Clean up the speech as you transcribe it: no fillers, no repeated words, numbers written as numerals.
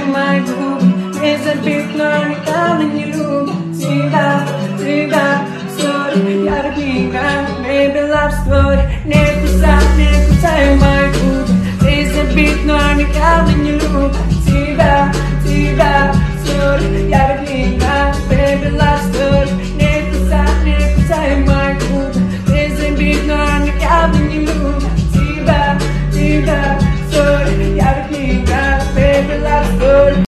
my groove. Is a big learning coming you. Siga, sorry, yar biga, maybe love story. Never say my groove. Is a big learning coming you. Siga, sorry, yar biga, maybe love story. Never say my groove. Is a big learning coming you. Siga.